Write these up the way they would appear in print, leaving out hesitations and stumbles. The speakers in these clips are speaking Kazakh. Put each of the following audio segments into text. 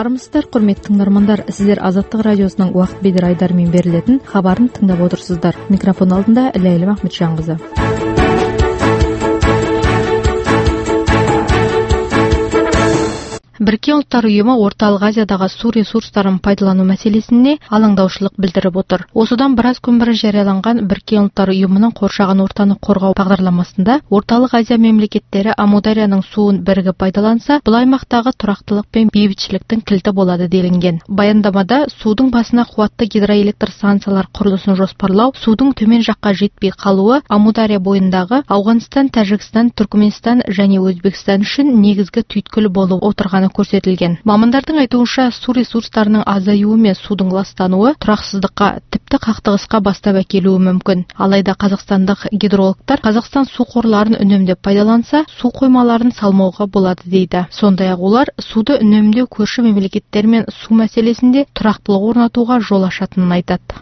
Армысыздар, құрметті тыңдармандар. Сіздер Азаттық радиосының уақыт бедер айдарымен берілетін хабарын тыңдап отырсыздар. Микрофон алдында Ләйлім Ахметжанқызы. Біріккен ұлттар ұйымы Орталық Азиядағы су ресурстарын пайдалану мәселесіне алаңдаушылық білдіріп отыр. Осыдан біраз күн бұрын жарияланған Біріккен ұлттар ұйымының қоршаған ортаны қорғау бағдарламасында Орталық Азия мемлекеттері Амударияның суын бірігіп пайдаланса, бұл аймақтағы тұрақтылық пен бейбітшіліктің кілті болады делінген. Баяндамада судың басына қуатты гидроэлектр станциялар құрылысын жоспарлау, судың төмен жаққа жетпей қалуы Амудария бойындағы Ауғанстан, Тәжікстан, Түркменстан және Өзбекстан үшін негізгі түйткіл болып отырғаны көрсетілген. Мамандардың айтуынша, су ресурстарының азаюы мен судың ластануы тұрақсыздыққа, тіпті қақтығысқа бастап әкелуі мүмкін. Алайда қазақстандық гидрологтар Қазақстан су қорларын үнемдеп пайдаланса, су қоймаларын салмауға болады дейді. Сондай-ақ олар суды үнемдеу көрші мемлекеттермен су мәселесінде тұрақтылық орнатуға жол ашатынын айтады.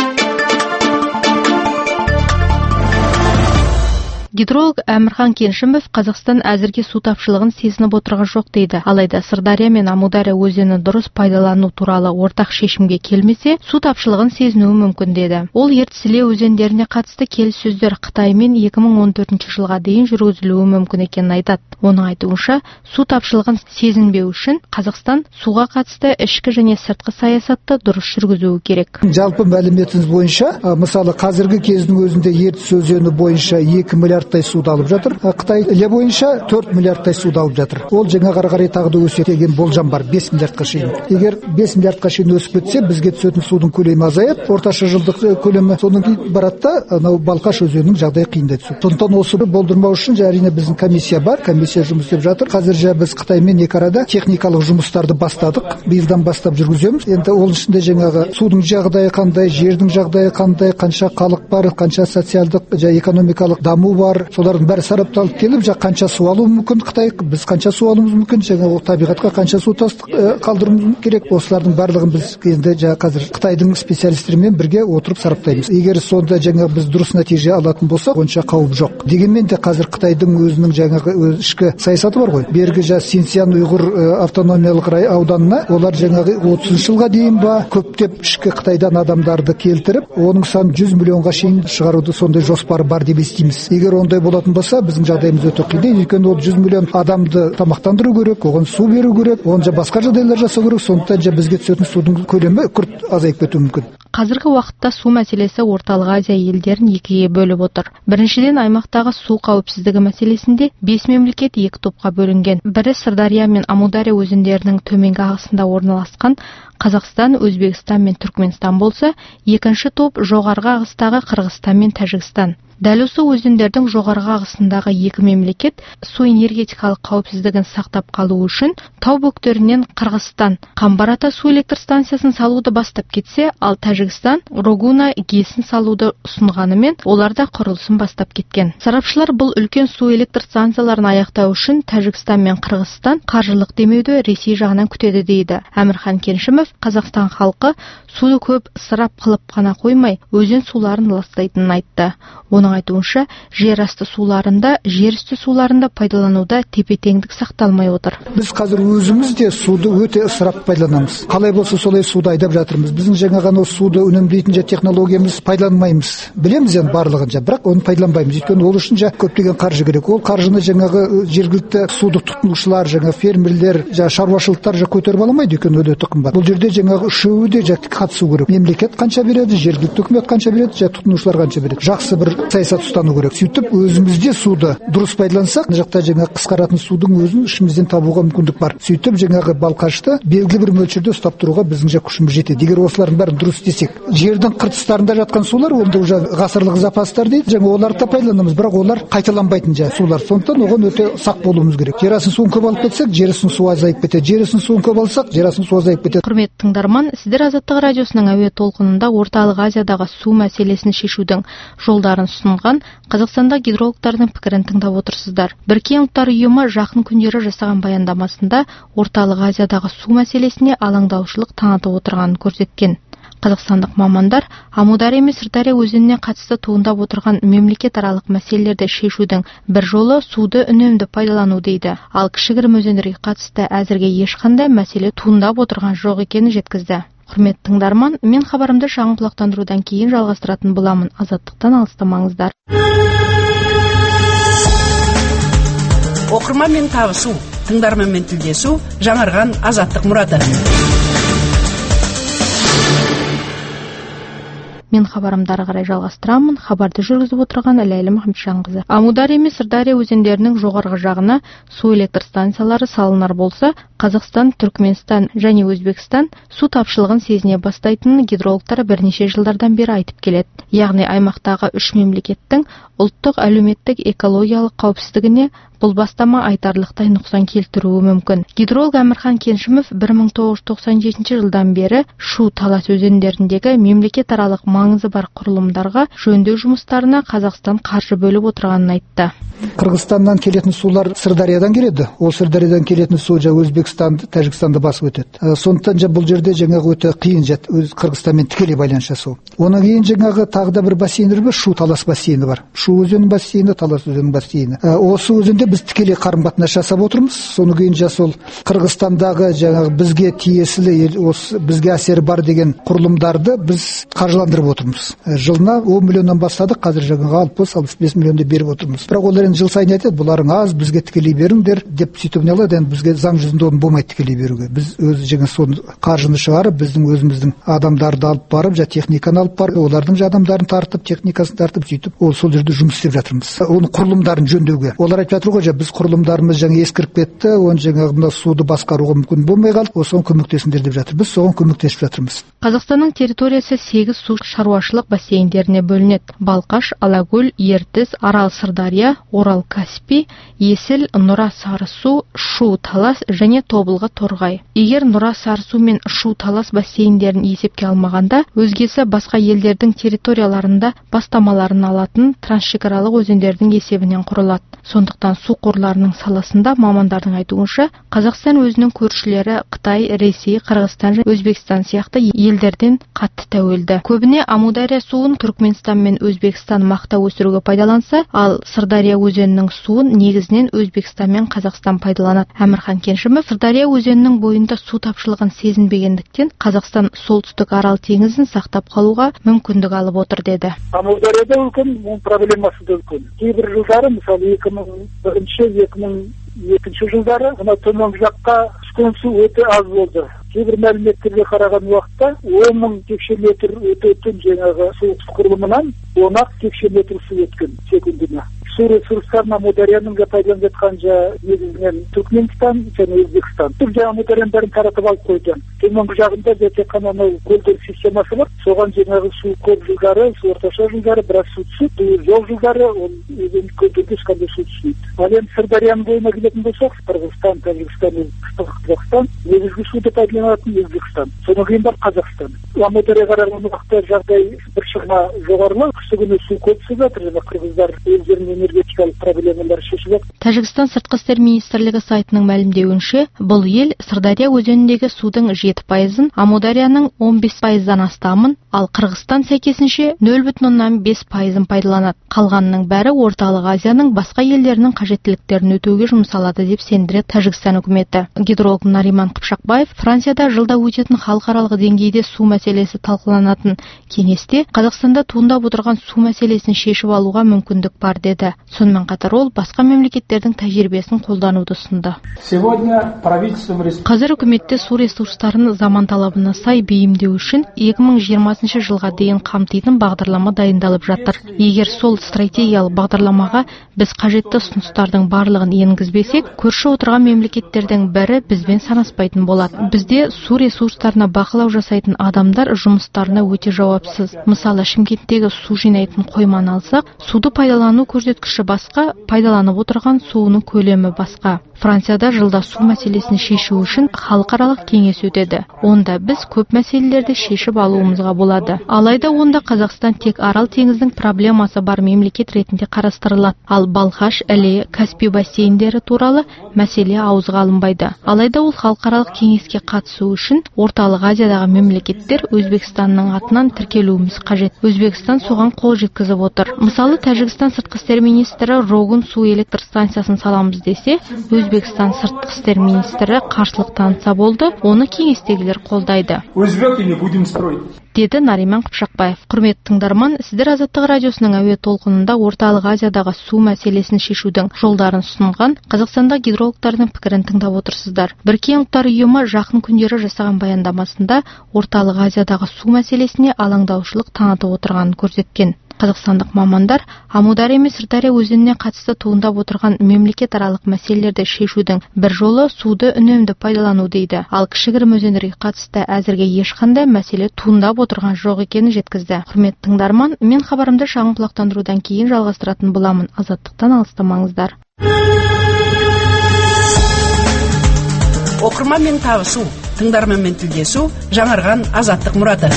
Гидролог Әмірхан Кеншімов Қазақстан әзірге су тапшылығын сезініп отырған жоқ дейді. Алайда Сырдария мен Амудария өзенін дұрыс пайдалану туралы ортақ шешімге келмесе, су тапшылығын сезінуі мүмкін деді. Ол Ертіс Іле өзендеріне қатысты келіссөздер Қытаймен 2014 жылға дейін жүргізілуі мүмкін екенін айтады. Оның айтуынша, су тапшылығын сезінбеу үшін Қазақстан суға қатысты ішкі және сыртқы саясатты дұрыс жүргізуі керек. Жалпы мәліметіңіз бойынша, мысалы қазіргі кездің өзінде Ертіс өзені бойынша 2 миллиардтай суды алып жатыр. Қытай Іле бойынша 4 миллиардтай суды алып жатыр. Ол жаңа қарай тағы да өседі деген болжам бар, 5 миллиардқа шейін. Егер 5 миллиардқа шейін өсіп кетсе, бізге түсетін судың көлемі азаяды. Орташа жылдық көлемі содан кейін барады да, анау Балқаш өзенінің жағдайы қиындай түседі. Сондықтан осы болдырмау үшін әрине біздің комиссия бар, комиссия жұмыс істеп жатыр. Қазір біз Қытаймен екі арада техникалық жұмыстарды бастадық. Биылдан бастап жүргіземіз. Енді ол ішінде жаңағы судың жағдайы қандай, жердің жағдайы қандай, қанша халық бар, қанша социалдық және экономикалық даму бар, солардың бәрі сарапталып келіп, қанша су алуы мүмкін Қытай, біз қанша су алуымыз мүмкін, жаңағы табиғатқа қанша су қалдыруымыз керек. Осылардың барлығын біз енді қазір Қытайдың специалистерімен бірге отырып сараптаймыз. Егер сонда біз дұрыс нәтиже алатын болсақ, онша қауіп жоқ. Дегенмен де қазір Қытайдың өзінің жаңағы ішкі саясаты бар ғой. Бергі Синьцзян ұйғыр автономиялық ауданына олар жаңағы 30 жылға дейін көптеп ішкі Қытайдан адамдарды келтіріп, оның санын 100 миллионға шейін шығаруды сондай жоспары бар деп естиміз. Егер ондай болатын болса, біздің жағдайымыз өте қиын. Өйткені ол 100 миллион адамды тамақтандыру керек, оған су беру керек, оған басқа жағдайлар жасау керек. Сондықтан бізге түсетін судың көлемі күрт азайып кетуі мүмкін. Қазіргі уақытта су мәселесі Орталық Азия елдерін екіге бөліп отыр. Біріншіден, аймақтағы су қауіпсіздігі мәселесінде 5 мемлекет 2 топқа бөлінген. Бірі Сырдария мен Амудария өзендерінің төменгі ағысында орналасқан Қазақстан, Өзбекстан мен Түркменстан болса, екінші топ жоғарғы ағыстағы Қырғызстан мен Тәжікстан. Дәл осы өзендердің жоғарғы ағысындағы 2 мемлекет су энергетикалық қауіпсіздігін сақтап қалу үшін тау бөктерінен Қырғызстан Қамбар-Ата су электр станциясын салуды бастап кетсе, ал Тәжікстан Рогуна ГЭСін салуды ұсынғанымен, олар да құрылысын бастап кеткен. Сарапшылар бұл үлкен су электр станцияларын аяқтау үшін Тәжікстан мен Қырғызстан қаржылық демеуді Ресей жағынан күтеді дейді. Әмірхан Кеншімов Қазақстан халқы суды көп ысырап қылып қана қоймай, өзен суларын ластайтынын айтты. Оның айтуынша, жер асты суларында, жер үсті суларында пайдалануда тепе-теңдік сақталмай отыр. Біз қазір өзіміз де суды өте ысырап пайдаланамыз. Қалай болса солай суды айдап жатырмыз. Біздің жаңағы суды үнемдейтін технологиямыз пайдаланбаймыз. Білеміз енді барлығын, бірақ оны пайдаланбаймыз. Өйткені ол үшін көптеген қаржы керек. Ол қаржыны жаңағы жергілікті суды тұтынушылар, фермерлер, шаруашылықтар көтеріп аламайды, өйткені өте қымбат. Бұл жерде жаңағы үшеуі де қатысу керек. Мемлекет қанша береді, жергілікті үкімет қанша береді, тұтынушылар қанша береді. Жақсы бір саясат ұстану керек. Сөйтіп өзімізде суды дұрыс пайдалансақ, мына жақта қысқаратын судың өзін ішімізден табуға мүмкіндік бар. Сөйтіп Балқашты белгілі бір мөлшерде ұстап тұруға біздің күшіміз жетеді. Егер осылардың бәрін дұрыс істесек, жердің қыртыстарында жатқан сулар онда уже ғасырлық запастар дейді, оларды да пайдаланамыз, бірақ олар қайталанбайтын сулар. Сондықтан оған өте сақ болуымыз керек. Жер астын суын көп алып кетсек, жер астын суы азайып кетеді. Жер астын суын көп алсақ, жер астын суы азайып кетеді. Құрметті тыңдарман, сіздер Азаттық радиосының әуе толқынында Орталық Азиядағы су мәселесін шешудің жолдарын ұсынған Қазақстанда гидрологтардың пікірін тыңдап отырсыздар. Біріккен ұлттар ұйымы жақын күндері жасаған баяндамасында Орталық Азиядағы су мәселесіне алаңдаушылық танытып отырғанын көрсеткен. Қазақстандық мамандар Амудария мен Сырдария өзеніне қатысты туындап отырған мемлекетаралық мәселелерді шешудің бір жолы суды үнемді пайдалану дейді. Ал кішігірім өзендерге қатысты әзірге ешқандай мәселе туындап отырған жоқ екенін жеткізді. Құрметті тыңдарман, мен хабарымды шағын құлақтандырудан кейін жалғастыратын боламын. Азаттықтан алыстамаңыздар. Оқырманмен табысу, тыңдарманмен тілдесу, жаңарған азаттық мұраты. Мен хабарымды ары қарай жалғастырамын. Хабарды жүргізіп отырған Ләйлі Мұхамеджанқызы. Амудария мен Сырдария өзендерінің жоғарғы жағына су электр станциялары салынар болса, Қазақстан, Түркменстан және Өзбекстан су тапшылығын сезіне бастайтынын гидрологтар бірнеше жылдардан бері айтып келеді. Яғни аймақтағы үш мемлекеттің ұлттық әлеуметтік экологиялық қауіпсіздігіне бұл бастама айтарлықтай нұқсан келтіруі мүмкін. Гидролог Әмірхан Кеншімов 1997 жылдан бері Шу-Талас өзендеріндегі мемлекетаралық маңызы бар құрылымдарға жөндеу жұмыстарына Қазақстан қаржы бөліп отырғанын айтты. Қырғызстаннан келетін сулар Сырдариядан келеді. Ол Сырдариядан келетін су Өзбекстанды, Тәжікстанды басып өтеді. Сондықтан бұл жерде жаңағы өте қиын Қырғызстанмен тікелей байланыс жасау. Онан кейін жаңағы тағы да бір бассейндер бар, Шу-Талас бассейні бар. Шу өзенінің бассейні, Талас өзенінің бассейні. Осы өзенде біз тікелей қарым-қатынас жасап отырмыз. Соны кейін сол Қырғызстандағы жаңағы бізге тиесілі, бізге әсері бар деген құрылымдарды біз қаржыландырып отырмыз. Жылына 10 миллионнан бастадық, қазір жаңағы 60-65 миллионды беріп отырмыз. Бірақ олар жыл сайын айтады, бұларың аз, бізге тікелей беріңдер деп сөйтіп не алады, енді бізге заң жүзінде оны болмайды тікелей беруге. Біз өзі жаңа соны қаржыны шығарып, біздің өзіміздің адамдарды алып барып, техниканы алып барып, олардың адамдарын тартып, техникасын тартып, сөйтіп сол жерде жұмыс істеп жатырмыз. Оның құрылымдарын жөндеуге. Олар айтып жатыр ғой, біз құрылымдарымыз жаңа ескіріп кетті, оны жаңағы мына суды басқаруға мүмкін болмай қалды, осыған көмектесіңдер деп жатыр. Біз соған көмектесіп жатырмыз. Қазақстанның территориясы 8 су шаруашылық бассейндеріне бөлінеді. Балқаш, Алакөл, Ертіс, Арал, Сырдария, Орал, Каспий, Есіл, Нұра, Сарысу, Шу, Талас және Тобылғы, Торғай. Егер Нұра, Сарысу мен Шу, Талас бассейндерін есепке алмағанда, өзгесі басқа елдердің территорияларында бастамаларын алатын трансшекаралық өзендердің есебінен құрылады. Сондықтан су қорларының саласында мамандардың айтуынша, Қазақстан өзінің көршілері Қытай, Ресей, Қырғызстан және Өзбекстан сияқты елдерден қатты тәуелді. Көбіне Амудария суын Түркменстан мен Өзбекстан мақта өсіруге пайдаланса, ал Сырдария өзенінің суын негізінен Өзбекстан мен Қазақстан пайдаланады. Әмірхан Кеншімов Сырдария өзенінің бойында су тапшылығын сезінбегендіктен Қазақстан солтүстік Арал теңізін сақтап қалуға мүмкіндік алып отыр деді. Амударияда үлкен проблемасы да үлкен. Кейбір жылдары, мысалы 2001-2002 жылдары төмен жаққа түскен су өте аз болды. Кейбір мәліметтерге қараған уақытта 10 мың текше метр өтетін жаңағы су құрылымынан 10 текше метр су өткен секундына. Су ресурстарын Амударияның пайдаланып жатқан негізінен Түркменстан және Өзбекстан. Амударияның бәрін таратып алып қойды. Төменгі жағында тек қана көлдер системасы бар. Соған жаңағы су көп жылдары, су орташа жылдары біраз су түседі. Жоқ жылдары көлдерге ешқандай су түспейді. Ал енді Сырдарияның бойына келетін болсақ, Қырғызстан, Тәжікстан, Қазақстан, негізгі суды пайдаланатын Өзбекстан. Содан кейін бар Қазақстан. Амударияға қараған уақытта жағдай біршама жоғарылау, күні су көп түсіп жатыр. Қырғыздар өздерінің энергетикалық проблемалар шешіліп. Тәжікстан сыртқы істер министрлігі сайтының мәлімдеуінше, бұл ел Сырдария өзеніндегі судың 7%-ын, Амударияның 15%-дан астамын, ал Қырғызстан сәйкесінше 0,5%-ын пайдаланады. Қалғанының бәрі орталық Азияның басқа елдерінің қажеттіліктерін өтеуге жұмсалады деп сендіреді Тәжікстан үкіметі. Гидролог Нариман Қыпшақбаев Францияда жылда өтетін халықаралық деңгейде су мәселесі талқыланатын кеңесте Қазақстанда туындап отырған су мәселесін шешіп алуға мүмкіндік бар деді. Сонымен қатар ол басқа мемлекеттердің тәжірибесін қолдануды ұсынды. Қазір үкіметте су ресурстарын заман талабына сай бейімдеу үшін 2020 жылға дейін қамтитын бағдарлама дайындалып жатыр. Егер сол стратегиялық бағдарламаға біз қажетті ұсыныстардың барлығын енгізбесек, көрші отырған мемлекеттердің бірі бізбен санаспайтын болады. Бізде су ресурстарына бақылау жасайтын адамдар жұмыстарына өте жауапсыз. Мысалы, Шымкенттегі су жинайтын қойманы алсақ, суды пайдалану көрсеткіші басқа, пайдаланып отырған суының көлемі басқа. Францияда жылда су мәселесін шешу үшін халықаралық кеңес өтеді. Онда біз көп мәселелерді шешіп алуымызға болады. Алайда онда Қазақстан тек Арал теңіздің проблемасы бар мемлекет ретінде қарастырылады. Ал Балхаш, Іле, Каспий бассейндері туралы мәселе ауызға алынбайды. Алайда ол халықаралық кеңеске қатысу үшін Орталық Азиядағы мемлекеттер Өзбекстанның атынан тіркелуіміз қажет. Өзбекстан соған қол жеткізіп отыр. Мысалы, Тәжікстан сыртқы істер министрі Рогун су электр станциясын саламыз десе, Өзбекстан сыртқы істер министрі қарсылық танытса болды, оны кеңестегілер қолдайды. Деді Нариман Қыпшақбаев. Құрметті тыңдарман, сіздер Азаттық радиосының әуе толқынында Орталық Азиядағы су мәселесін шешудің жолдарын ұсынған Қазақстанда гидрологтардың пікірін тыңдап отырсыздар. Біріккен ұлттар ұйымы жақын күндері жасаған баяндамасында Орталық Азиядағы су мәселесіне алаңдаушылық танытып отырғанын көрсеткен. Қазақстандық мамандар Амудария мен Сырдария өзеніне қатысты туындап отырған мемлекетаралық мәселелерді шешудің бір жолы суды үнемді пайдалану дейді. Ал кішігірім өзендерге қатысты әзірге ешқандай мәселе туындап отырған жоқ екенін жеткізді. Құрметті тыңдарман, мен хабарымды шағын құлақтандырудан кейін жалғастыратын боламын. Азаттықтан алыстамаңыздар. Оқырманмен табысу, тыңдарманмен тілдесу, жаңарған азаттық мұраты.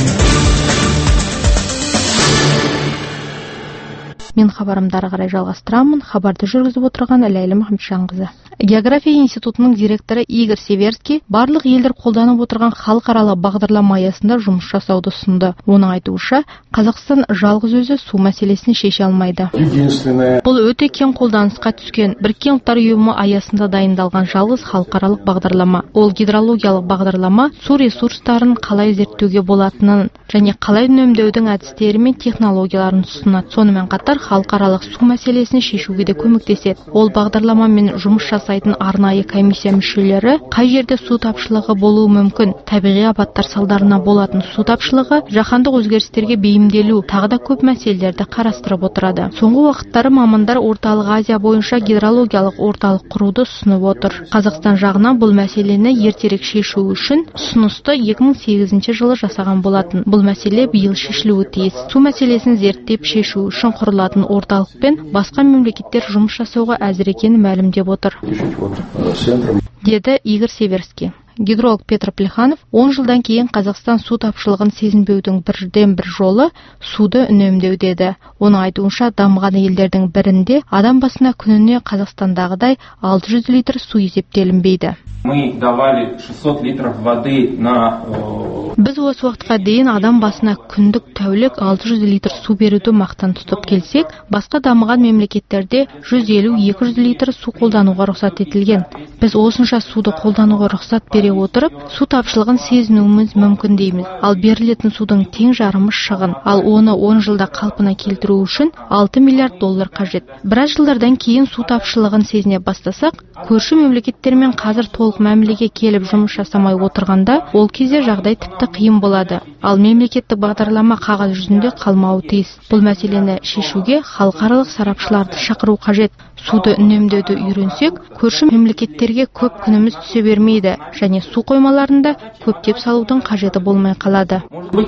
Мен хабарымды ары қарай жалғастырамын. Хабарды жүргізіп отырған Ләйлі Мұхамеджанқызы. География институтының директоры Игорь Северский барлық елдер қолданып отырған халықаралық бағдарлама аясында жұмыс жасауды ұсынды. Оның айтуынша, Қазақстан жалғыз өзі су мәселесін шеше алмайды. Бұл өте кең қолданысқа түскен Біріккен ұлттар ұйымы аясында дайындалған жалғыз халықаралық бағдарлама. Ол гидрологиялық бағдарлама су ресурстарын қалай зерттеуге болатынын және қалай үнемдеудің әдістері мен технологияларын ұсынады. Сонымен қатар халықаралық су мәселесін шешуге де көмектеседі. Ол бағдарламамен жұмыс жасайтын арнайы комиссия мүшелері қай жерде су тапшылығы болуы мүмкін, табиғи апаттар салдарынан болатын су тапшылығы, жаһандық өзгерістерге бейімделу, тағы да көп мәселелерді қарастырып отырады. Соңғы уақыттары мамандар Орталық Азия бойынша гидрологиялық орталық құруды ұсынып отыр. Қазақстан жағынан бұл мәселені ертерек шешу үшін ұсынысты 2008 жылы жасаған болатын. Бұл мәселе биыл шешілуі тиіс. Су мәселесін зерттеп шешу үшін құрылатын орталықпен басқа мемлекеттер жұмыс жасауға әзір екенін мәлімдеп отыр, деді Игорь Северский. Гидролог Петр Плеханов 10 жылдан кейін Қазақстан су тапшылығын сезінбеудің бірден-бір жолы суды үнемдеу деді. Оның айтуынша, дамыған елдердің бірінде адам басына күніне Қазақстандағыдай 600 литр су есептелінбейді. Біз осы уақытқа дейін адам басына күндік тәулік 600 литр су беруді мақтан тұтып келсек, басқа дамыған мемлекеттерде 150-200 литр су қолдануға рұқсат етілген. Біз осынша суды қолдануға рұқсат бере отырып, су тапшылығын сезінуіміз мүмкін дейміз. Ал берілетін судың тең жарымы шығын. Ал оны 10 жылда қалпына келтіру үшін $6 миллиард қажет. Біраз жылдардан кейін су тапшылығын сезіне бастасақ, көрші мемлекеттермен қазір толық мәмілеге келіп жұмыс жасамай отырғанда, ол кезде жағдай тіпті қиын болады. Ал мемлекеттік бағдарлама қағаз жүзінде қалмауы тиіс. Бұл мәселені шешуге халықаралық сарапшыларды шақыру қажет. Суды үнемдеуді үйренсек, көрші мемлекеттерге көп күніміз түсе бермейді және су қоймаларында көптеп салудың қажеті болмай қалады,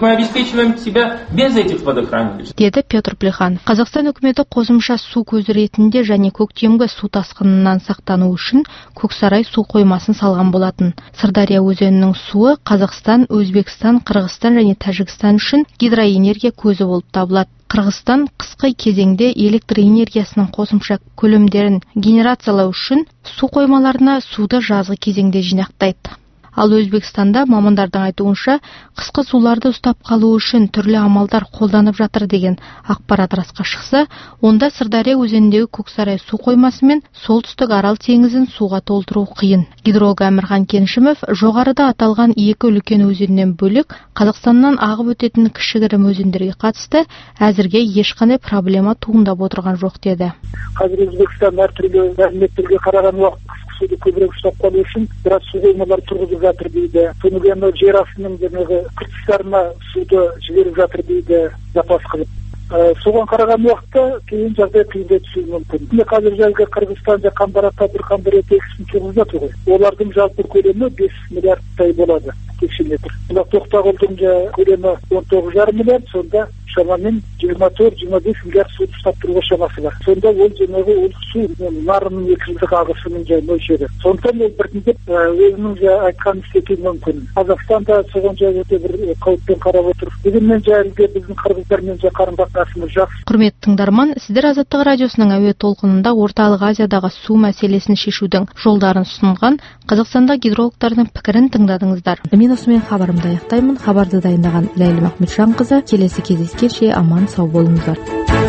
деді Петр Плеханов. Қазақстан үкіметі қосымша су көзі ретінде және көктемгі су тасқынынан сақтану үшін Көксарай су қоймасын салған болатын. Сырдария өзенінің суы Қазақстан, Өзбекстан, Қырғызстан және Тәжікстан үшін гидроэнергия көзі болып табылады. Қырғызстан қысқы кезеңде электр энергиясының қосымша көлемдерін генерациялау үшін су қоймаларына суды жазғы кезеңде жинақтайды. Ал Өзбекстанда мамандардың айтуынша қысқы суларды ұстап қалу үшін түрлі амалдар қолданып жатыр деген ақпарат расқа шықса, онда Сырдария өзеніндегі Көксарай су қоймасы мен солтүстік Арал теңізін суға толтыру қиын. Гидролог Әмірхан Кеншімов жоғарыда аталған екі үлкен өзеннен бөлек Қазақстаннан ағып өтетін кішігірім өзендерге қатысты әзірге ешқандай проблема туындап отырған жоқ деді. Қазір Өзбекстан әртүрлі мәліметтерге қараған уақыт суды көбірек ұстап қалу үшін біраз су қоймалар тұрғызып жатыр дейді. Содан жер астының жаңағы күртістарына суды жіберіп жатыр дейді, запас қылып. Соған қараған уақытта кейін жағдай қиындай түсуі мүмкін. Қазір жәлгі Қырғызстан жаққан баратта бір қандай текісін тұрғызып жатыр ғой. Олардың жалпы көлемі 5 миллиардтай болады текше метр. Тоқтағұлдың көлемі 19,5 миллиард, сонда шамамен 24-25 миллиард су ұстап тұруға шамасы бар. Сонда ол жаңағы ол су нарының 2 жылдық ағысының мөлшері. Сондықтан ол біртіндеп өзінің айтқанын істетуі мүмкін. Қазақстан да соған өте бір қауіппен қарап отыр. Дегенмен әлгі біздің қырғыздармен қарым-қатынасымыз жақсы. Құрметті тыңдарман, сіздер Азаттық радиосының әуе толқынында Орталық Азиядағы су мәселесін шешудің жолдарын ұсынған Қазақстанда гидрологтардың пікірін тыңдадыңыздар. Мен осымен хабарымды аяқтаймын. Хабарды дайындаған Ләйлім Ахметжанқызы. Келесі кездескенше аман сау болыңыздар.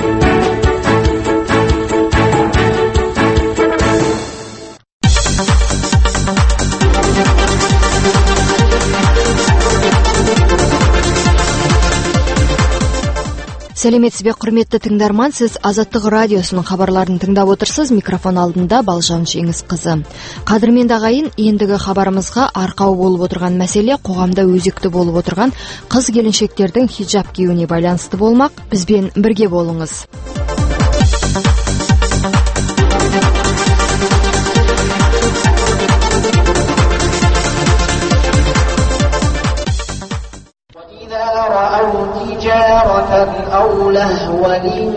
Сәлеметсіз бе, құрметті тыңдарман, сіз Азаттық радиосының хабарларын тыңдап отырсыз. Микрофон алдында Балжан Жеңісқызы. Қадірменді ағайын, ендігі хабарымызға арқау болып отырған мәселе қоғамда өзекті болып отырған қыз-келіншектердің хиджаб киюіне байланысты болмақ. Бізбен бірге болыңыз. أو لهوا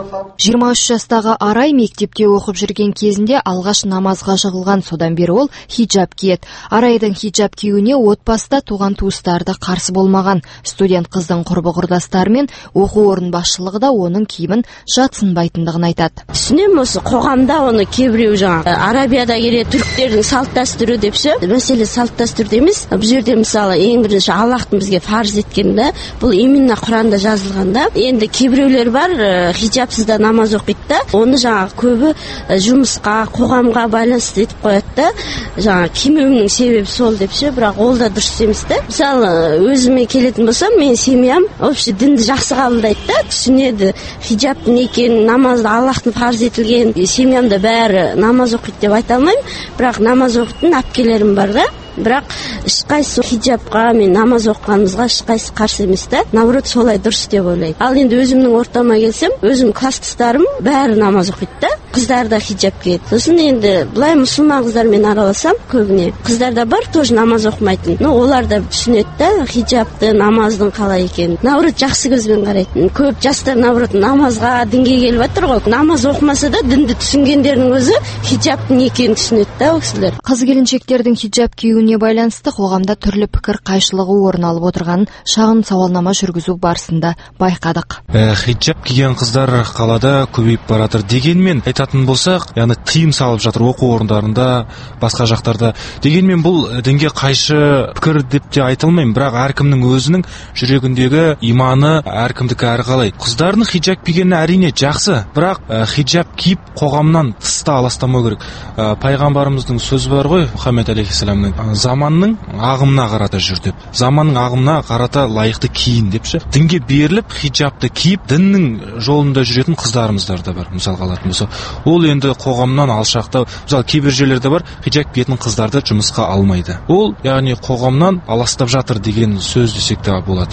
23 жастағы Арай мектепте оқып жүрген кезінде алғаш намазға жығылған, содан бері ол хиджаб киеді. Арайдың хиджаб киюіне отбасыда туған туыстарды қарсы болмаған. Студент қыздың құрбы құрдастары мен оқу орын басшылығы да оның киімін жатсынбайтындығын айтады. Түсінемін, осы қоғамда оны кейбіреу жаңағы Арабияда келеді түріктердің салт дәстүрі деп ше. Мәселе салт дәстүрде емес. Бұл жерде мысалы ең бірінші Аллахтың бізге фарз еткенде, бұл именно Құранда жазылғанда. Енді кейбіреулер бар, хиджабсыз да намаз оқиды да, оны жаңағы көбі жұмысқа, қоғамға байланысты етіп қояды да, жаңағы кимеуімнің себебі сол деп ше, бірақ ол да дұрыс емес та. Мысалы, өзіме келетін болсам, мен семьям вообще дінді жақсы қабылдайды да, түсінеді хиджабтың не екенін, намазды Аллахтың фарз етілген. Семьямда бәрі намаз оқиды деп айта алмаймын, бірақ намаз оқитын әпкелерім бар да. Бірақ ешқайсы хиджабқа, мен намаз оқығанымызға ешқайсы қарсы емес та, наоборот солай дұрыс деп ойлайды. Ал енді өзімнің ортама келсем, өзім класстастарым бәрі намаз оқиды да, қыздар да хиджаб киеді. Сосын енді былай мұсылман қыздармен араласам, көбіне қыздар да бар, тоже намаз оқымайтын. Но олар да түсінеді да, хиджабты, намаздың қалай екенін. Наоборот жақсы көзбен қарайтын. Көп жастар наоборот намазға, дінге келіп жатыр ғой. Намаз оқымаса да дінді түсінгендердің өзі хиджабтың не екенін түсінеді да ол кісілер. Қыз-келіншектердің хиджаб киюіне байланысты қоғамда түрлі пікір қайшылығы орын алып отырғанын шағын сауалнама жүргізу барысында байқадық. Хиджаб киген қыздар қалада көбейіп баратыр. Дегенмен айтатын болсақ, яғни тыйым салып жатыр оқу орындарында, басқа жақтарда. Дегенмен бұл дінге қайшы пікір деп те айтылмаймын, бірақ әркімнің өзінің жүрегіндегі иманы әркімдікі әрқалай. Қыздардың хиджаб кигені әрине жақсы, бірақ хиджаб киіп қоғамнан тыста аластамау керек. Пайғамбарымыздың сөзі бар ғой, Мұхаммед алейхиссаламның, заманның ағымына қарата жүр деп. Заманның ағымына қарата лайықты киін депші. Дінге беріліп хиджабты киіп, діннің жолында жүретін қыздарымыздар да бар. Мысалға алатын болса, ол енді қоғамнан алшақтау. Мысалы, кейбір жерлерде бар, хиджаб киетін қыздарды жұмысқа алмайды. Ол, яғни қоғамнан аластап жатыр деген сөз десек те болады.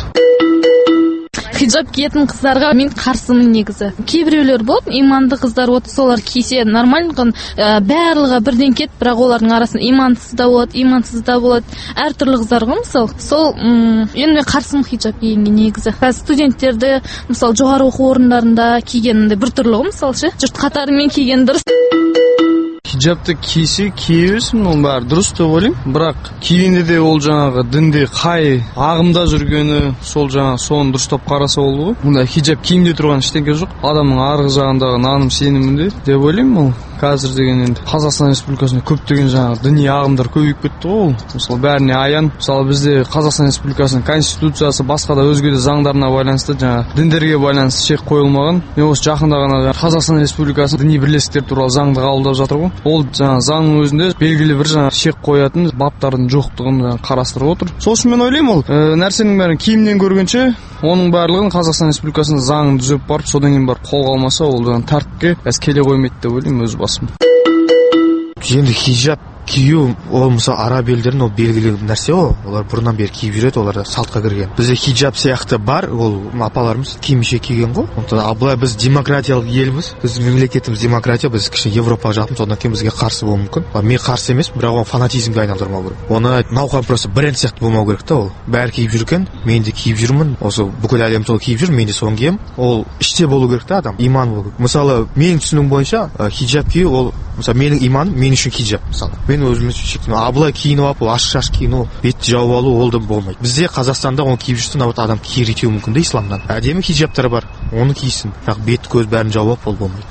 Хиджаб киетін қыздарға мен қарсымын негізі. Кейбіреулер болады, иманды қыздар от, солар кисе нормально, барлығы бірден кет, бірақ олардың арасында имансыз да болады, имансыз да болады. Әртүрлі қыздар ғой, мысалы. Сол енді мен қарсымын хиджаб кигенге негізі. Студенттерді, мысалы, жоғары оқу орындарында кигенінде бір түрлі ғой, мысалы ше. Жұрт қатарымен киген дұрыс. Хиджабты кисе кие берсін, ол бәрі дұрыс деп ойлаймын. Бірақ кигенде де ол жаңағы дінде қай ағымда жүргені, сол жаңағы соны дұрыстап қараса болды ғой. Мұнда хиджаб киімде тұрған ештеңе жоқ. Адамның арғы жағындағы наным сенімінде деп ойлаймын. Ол қазір деген енді Қазақстан Республикасында көптеген жаңағы діни ағымдар көбейіп кетті ғой. Мысалы бәріне аян. Мысалы бізде Қазақстан Республикасының конституциясы, басқа да өзге де заңдарына байланысты жаңағы діндерге байланысты шек қойылмаған. Мен осы жақында ғана Қазақстан Республикасының діни бірлестіктер туралы заңды қабылдап жатыр ғой. Ол жаңағы заңның өзінде белгілі бір жаңағы шек қоятын баптардың жоқтығын қарастырып отыр. Сосын мен ойлаймын, ол нәрсенің бәрін киімнен көргенше оның барлығын Қазақстан Республикасының заңын түзеп барып, содан кейін барып қолға алмаса, ол тәртіпке келе қоймайды деп ойлаймын өз басым. Енді хиджаб кию ол мысалы араб елдерінің ол белгілі нәрсе ғой, олар бұрыннан бері киіп жүреді, оларда салтқа кірген. Бізде хиджаб сияқты бар, ол апаларымыз кимеше киген ғой. Ал былай біз демократиялық елміз, біздің мемлекетіміз демократия, біз кішкене Европаға жақынбыз, одан кейін бізге қарсы болуы мүмкін. Мен қарсы емес, бірақ оны фанатизмге айналдырмау керек. Оны науқан просто бренд сияқты болмау керек та ол. Бәрі киіп жүрген, мен де киіп жүрмін, осы бүкіл әлем сол киіп жүр, мен де соны киемін. Ол іште болу керек та адам, иман болу керек. Мысалы, менің түсінігім бойынша хиджаб кию ол, мысалы менің иманым мен үшін хиджаб, мысалы. Мен өзім үшін абылай киініп алып, ол ашық киіну, бетті жауып алу, ол да болмайды. Бізде Қазақстанда оны киіп жүрсе, адам киер етеуі мүмкін де исламнан. Әдемі хиджабтар бар, оны кисін, бірақ бет көз бәрін жауып алып, ол болмайды.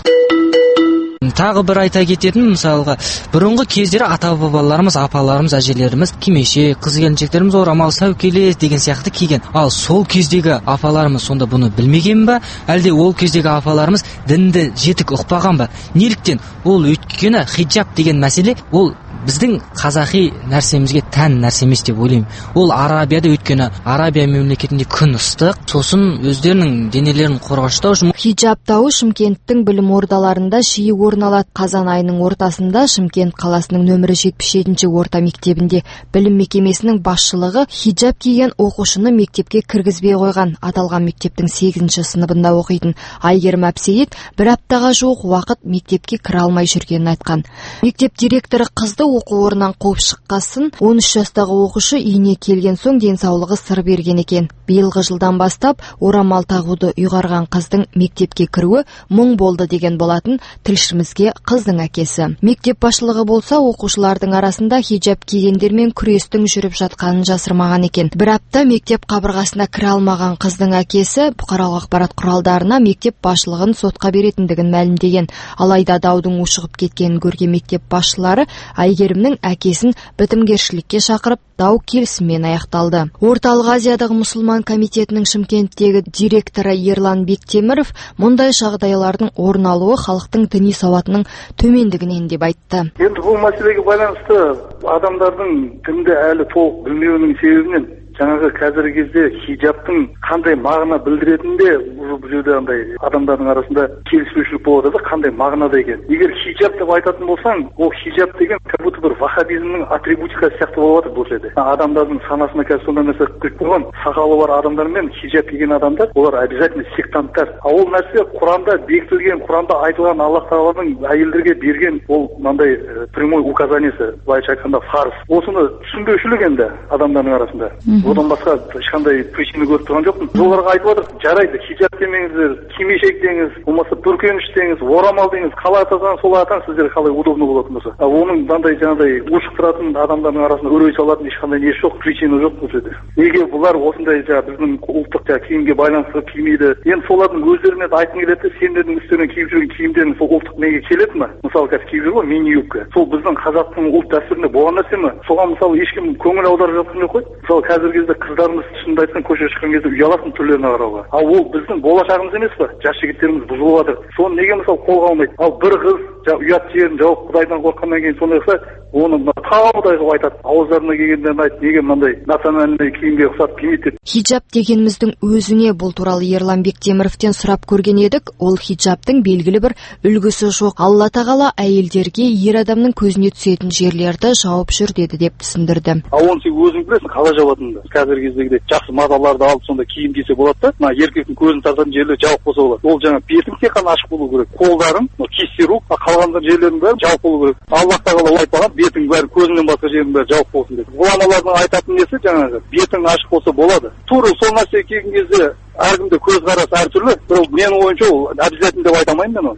Тағы бір айта кететін, мысалға, бұрынғы кездері ата-бабаларымыз, апаларымыз, әжелеріміз кимешек, қыз-келіншектеріміз орамал, сәукеле деген сияқты киген. Ал сол кездегі апаларымыз сонда бұны білмеген ба? Әлде ол кездегі апаларымыз дінді жетік ұқпаған ба? Неліктен? Ол өйткені хиджаб деген мәселе ол біздің қазақи нәрсемізге тән нәрсе емес деп ойлаймын. Ол Арабияда, өйткені Арабия мемлекетінде күн ыстық, сосын өздерінің денелерін қорғаштау үшін хиджаб тауы Шымкенттің білім ордаларында жиі орын алады. Қазан айының ортасында Шымкент қаласының нөмірі 77-ші орта мектебінде білім мекемесінің басшылығы хиджаб киген оқушыны мектепке кіргізбей қойған. Аталған мектептің 8-ші сыныбында оқитын Айгерім Әпсейіт бір аптаға жуық уақыт мектепке кіре алмай жүргенін айтқан. Мектеп директоры қызды оқу орнынан қуып шыққасын, 13 жастағы оқушы үйіне келген соң денсаулығы сыр берген екен. Биылғы жылдан бастап орамал тағуды ұйғарған қыздың мектепке кіруі мұң болды деген болатын тілшімізге қыздың әкесі. Мектеп басшылығы болса, оқушылардың арасында хиджаб кигендермен күрестің жүріп жатқанын жасырмаған екен. Бір апта мектеп қабырғасына кіре алмаған қыздың әкесі бұқаралық ақпарат құралдарына мектеп басшылығын сотқа беретіндігін мәлімдеген. Алайда даудың ушығып кеткенін көрген мектеп басшылары Айгерімнің әкесін бітімгершілікке шақырып, дау келісіммен аяқталды. Орталық Азиядағы мұсылман комитетінің Шымкенттегі директоры Ерлан Бектеміров мұндай жағдайлардың орын алуы халықтың діни сауатының төмендігінен деп айтты. Енді бұл мәселеге байланысты адамдардың дінді әлі толық білмеуінің себебінен жаңағы қазіргі кезде хиджабтың қандай мағына білдіретінде бұл жерде андай адамдардың арасында келіспеушілік болады да, қандай мағынада екен. Егер хиджаб деп айтатын болсаң, ол хиджаб деген как будто бір ваххабизмнің атрибутикасы сияқты болып жатыр бұл жерде. Адамдардың санасына қазір сондай нәрсе кіріп қойған. Сақалы бар адамдар мен хиджаб киген адамдар, олар обязательно сектанттар. Ал ол нәрсе Құранда бекітілген, Құранда айтылған, Аллах Тағаланың әйелдерге берген ол мынандай прямой указаниесі, былайша айтқанда фарз. Осыны түсінбеушілік енді адамдардың арасында. Одан басқа ешқандай причина көріп тұрған жоқпын. Оларға айтып отыр, жарайды, хиджаб демеңіздер, кимешек деңіз, болмаса бүркеніш деңіз, орамал деңіз, қалай атасаң солай атаң, сіздер қалай удобно болатын болса. Оның мынандай жаңағыдай ушықтыратын адамдардың арасында үрей салатын ешқандай не жоқ, причина жоқ бұл жерде. Неге бұлар осындай біздің ұлттық киімге байланысты кимейді? Енді солардың өздеріне айтқым келеді, сендердің үстерінен киіп жүрген киімдерің сол ұлттық неге келеді ме? Мысалы қазір киіп жүр ғой мини-юбка. Сол біздің қазақтың ұлт дәстүрінде болған нәрсе ме? Соған мысалы ешкім көңіл аударып жатқан жоқ қой. Мысалы қазіргі кезде қыздарымыз шынымды айтсаң көшеге шыққан кезде ұяласың түрлеріне қарауға. Ал ол біздің болашағымыз емес пе? Жас жігіттеріміз бұзылып жатыр. Соны неге мысалы қолға алмайды? Ал бір қыз ұят жерін жауып Құдайдан қорыққаннан кейін сондай қылса, оны таудай қылып айтады. Ауыздарына келгенде айтады, неге мынандай национальный киімге ұқсап кимейді деп. Хиджаб дегеніміздің өзіне бұл туралы Ерлан Бектеміровтен сұрап көрген едік. Ол хиджабтың белгілі бір үлгісі жоқ. Алла Тағала әйелдерге ер адамның көзіне түсетін жерлерді жауып жүр деді деп түсіндірді. Ал оны сен өзің білесің қалай жауатыныңды. Қазіргі кездегідей жақсы маталарды алып сонда киім кисе болады да, мына еркектің көзін тартатын жерлер жауып болса болады. Ол жаңа бетің тек қана ашық болу керек. Қолдарың, кисти рук, қалған жерлердің бәрі жауып болу керек. Аллах Тағала айтпаған, бетің бәрі көзіңнен басқа жерің бәрі жауып болсын деп. Ғұламалардың айтатын несі жаңағы бетің ашық болса болады. Тура сол нәрсе келген кезде әркімде көзқарасы әртүрлі. Бірақ менің ойымша ол обязательно деп айта алмаймын мен оны.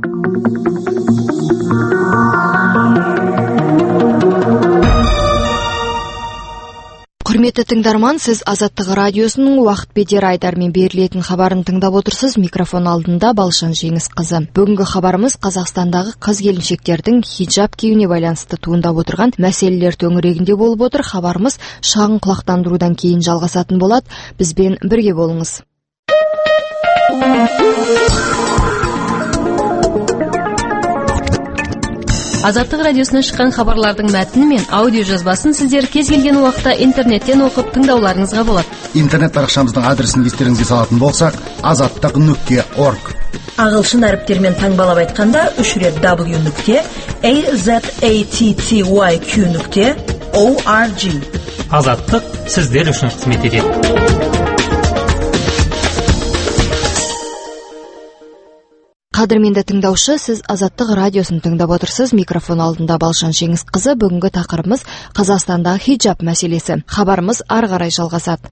Құрметті тыңдарман, сіз Азаттық радиосының уақыт бедер айдармен берілетін хабарын тыңдап отырсыз. Микрофон алдында Балшан Жеңісқызы. Бүгінгі хабарымыз Қазақстандағы қыз-келіншектердің хиджаб киюіне байланысты туындап отырған мәселелер төңірегінде болып отыр. Хабарымыз шағын құлақтандырудан кейін жалғасатын болады. Бізбен бірге болыңыз. Азаттық радиосына шыққан хабарлардың мәтіні мен аудио жазбасын сіздер кез келген уақытта интернеттен оқып тыңдауларыңызға болады. Интернет парақшамыздың адресін естеріңізге салатын болсақ, azаттық.org. ағылшын әріптермен таңбалап айтқанда 3 рет w.azattyq.org. Азаттық сіздер үшін қызмет етеді. Қадірменді тыңдаушы, сіз Азаттық радиосын тыңдап отырсыз. Микрофон алдында Балшан Жеңісқызы. Бүгінгі тақырыбымыз Қазақстандағы хиджаб мәселесі. Хабарымыз ары қарай жалғасады.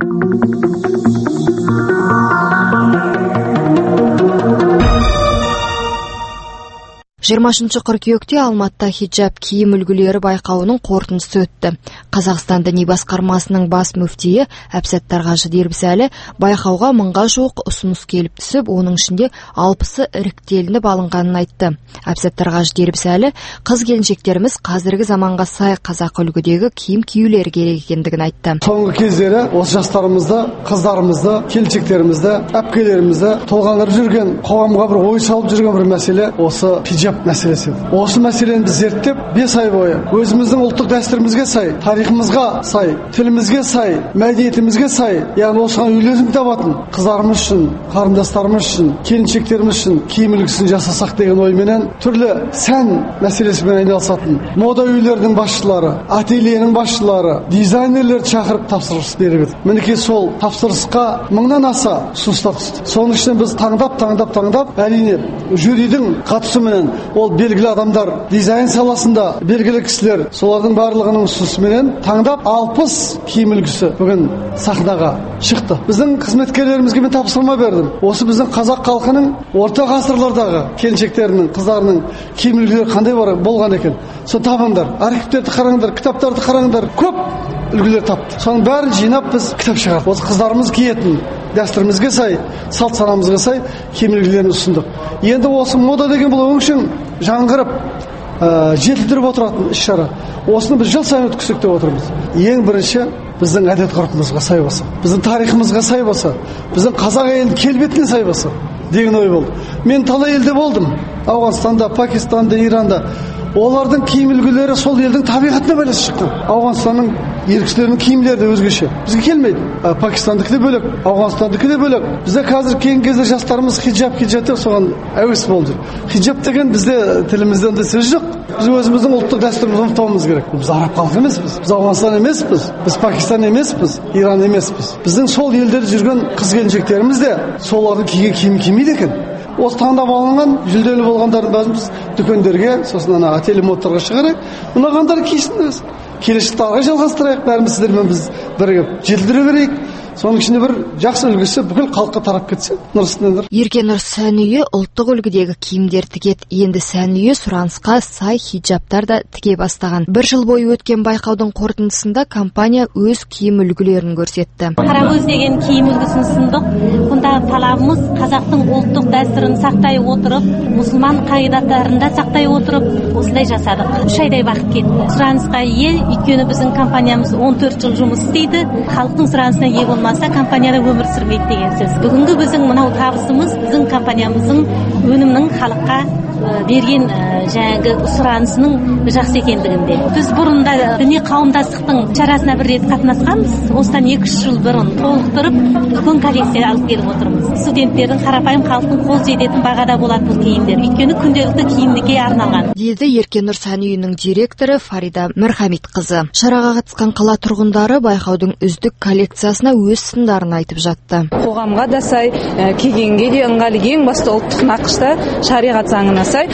20 қыркүйекте Алматыда хиджаб киім үлгілері байқауының қорытындысы өтті. Қазақстан діни басқармасының бас мүфтиі Әбсат Тарғажы Дербісәлі байқауға 1000-ға жуық ұсыныс келіп түсіп, оның ішінде 60-ы іріктелініп алынғанын айтты. Әбсат Тарғажы Дербісәлі қыз-келіншектеріміз қазіргі заманға сай қазақ үлгідегі киім киюлері керек екендігін айтты. Соңғы кездері осы жастарымызды, қыздарымызды, келіншектерімізді, әпкелерімізді толғандырып жүрген, қоғамға бір ой салып жүрген бір мәселе осы хиджаб мәселесі. Осы мәселені біз зерттеп 5 ай бойы өзіміздің ұлттық дәстүрімізге сай, тарихымызға сай, тілімізге сай, мәдениетімізге сай, яғни осыған үйлесім табатын қыздарымыз үшін, қарындастарымыз үшін, келіншектеріміз үшін киім үлгісін жасасақ деген ойменен түрлі сән мәселесімен айналысатын мода үйлерінің басшылары, ательенің басшылары, дизайнерлерді шақырып тапсырыс беріп едік. Мінекей сол тапсырысқа 1000-нан аса ұсыныстар түсті. Соның ішінен біз таңдап, әрине жюридің қатысуымен ол белгілі адамдар, дизайн саласында белгілі кісілер, солардың барлығының ұсынысымен таңдап 60 киім үлгісі бүгін сахнаға шықты. Біздің қызметкерлерімізге мен тапсырма бердім. Осы біздің қазақ халқының орта ғасырлардағы келіншектерінің, қыздарының киім үлгілері қандай болған екен. Соны табыңдар, архивтерді қараңдар, кітаптарды қараңдар, көп үлгілер тапты. Соның бәрін жинап біз кітап шығардық. Осы қыздарымыз киетін дәстүрімізге сай, салт санамызға сай киім үлгілерін ұсындық. Енді осы мода деген бұл өңшін жаңғырып, жетілдіріп отыратын іс-шара. Осыны біз жыл сайын өткізсек деп отырмыз. Ең бірінші біздің әдет-ғұрпымызға сай болса, біздің тарихымызға сай болса, біздің қазақ елінің келбетіне сай болса деген ой болды. Мен талай елде болдым. Ауғанстанда, Пакистанда, Иранда. Олардың киім үлгілері сол елдің табиғатына байланысты шыққан. Ауғанстанның ерікшілерінің киімдері де өзгеше. Бізге келмейді. Пакистандікі де бөлек, Ауғанстандікі де бөлек. Бізде қазір кейінгі кезде жастарымыз хиджаб деп соған әуес болды. Хиджаб деген бізде тілімізде ондай сөз жоқ. Біз өзіміздің ұлттық дәстүрімізді ұмытпауымыз керек. Біз араб халқы емеспіз, біз Ауғанстан емеспіз, біз Пакистан емеспіз, Иран емеспіз. Біздің сол елдерде жүрген қыз-келіншектеріміз де солардың киген киім кимейді екен. Осы таңдап алынған жүлделі болғандардың бәрін біз дүкендерге, сосын ателье модтарға шығарайық. Ұнағандар кисін өз. Келешектарға жалғастырайық, бәріміз сіздермен біз бірігіп жетілдіре берейік. Соның ішінде бір жақсы үлгісі бүкіл халыққа тарап кетсе, нұр. Еркен Нұр сән үйі ұлттық үлгідегі киімдер тігеді. Енді сән үйі сұранысқа сай хиджабтар да тіге бастаған. 1 жыл бойы өткен байқаудың қорытындысында компания өз киім үлгілерін көрсетті. Қарагөз деген киім үлгісін ұсындық. Бұнда талабымыз қазақтың ұлттық дәстүрін сақтай отырып, мұсылман қағидаттарын да сақтай отырып, осылай жасадық. 3 айдай уақыт кетті. Сұранысқа ие, өйткені біздің компаниямыз 14 жыл жұмыс істейді. Халықтың сұранысына ие болмаса компанияда өмір сүрмейді деген сөз. Бүгінгі біздің мынау табысымыз біздің компаниямыздың өнімнің халыққа берген жаңағы сұранысының жақсы екендігінде. Біз бұрында діни қауымдастықтың шарасына бір рет қатынасқанбыз. Осыдан 2-3 жыл бұрын толықтырып үлкен коллекция алып келіп отырмыз. Студенттердің, қарапайым халықтың қол жететін бағада болады бұл киімдер. Өйткені күнделікті киімдікке арналған. Деді Еркен Нұр сән үйінің директоры Фарида Мірхамитқызы. Шараға қатысқан қала тұрғындары байқаудың үздік коллекциясына өз сындарын айтып жатты. Қоғамға да сай, кигенге де ыңғайлы, ең басты ұлттық нақышта шариғат заңына сай.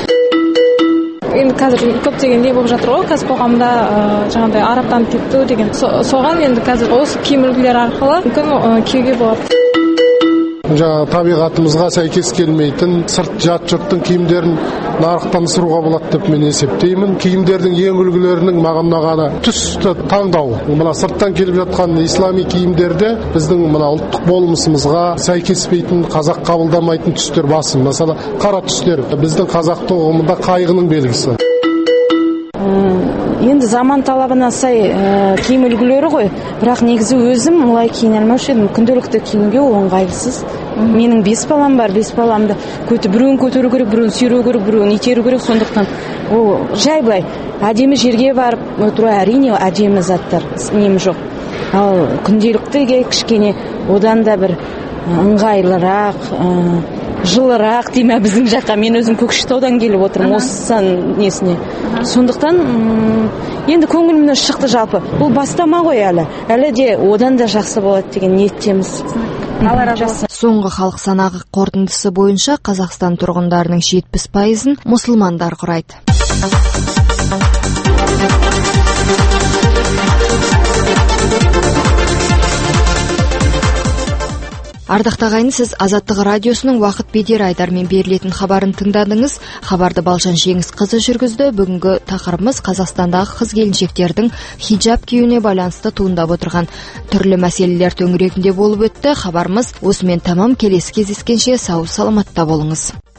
Енді қазір көптеген не болып жатыр ғой, қазір қоғамда жаңағыдай арабтанып кетті деген. Соған енді қазір осы киім үлгілері арқылы мүмкін киюге болады. Жаңа табиғатымызға сәйкес келмейтін сырт жат жұрттың киімдерін нарықтан ысыруға болады деп мен есептеймін. Киімдердің ең үлгілерінің маған ұнағаны түсті таңдау. Мына сырттан келіп жатқан ислами киімдерде біздің мына ұлттық болмысымызға сәйкеспейтін, қазақ қабылдамайтын түстер басым. Мысалы, қара түстер біздің қазақтың ұғымында қайғының белгісі. Енді заман талабына сай киім үлгілері ғой, бірақ негізі өзім мұлай киіне алмаушы едім. Күнделікті киімге оңғайлысыз. Менің 5 балам бар, 5 баламды біреуін көтеру керек, біреуін сүйреу керек, біреуін итеру керек, сондықтан ол жай былай әдемі жерге барып отыру, әрине әдемі заттар, нем жоқ. Ал күнделіктіге кішкене одан да бір ыңғайлырақ, жылырақ дейме біздің жаққа. Мен өзім Көкшетаудан келіп отырмын осы несіне. Сондықтан енді көңілімнен шықты жалпы. Бұл бастама ғой әлі де одан да жақсы болады деген ниеттеміз. Соңғы халық санағы қорытындысы бойынша Қазақстан тұрғындарының 70%-ын мұсылмандар құрайды. Ардақты ағайын, сіз Азаттық радиосының уақыт бедер айдармен берілетін хабарын тыңдадыңыз. Хабарды Балжан Жеңіс қызы жүргізді. Бүгінгі тақырыбымыз Қазақстандағы қыз-келіншектердің хиджаб киюіне байланысты туындап отырған түрлі мәселелер төңірегінде болып өтті. Хабарымыз осымен тамам. Келесі кездескенше сау саламатта болыңыз.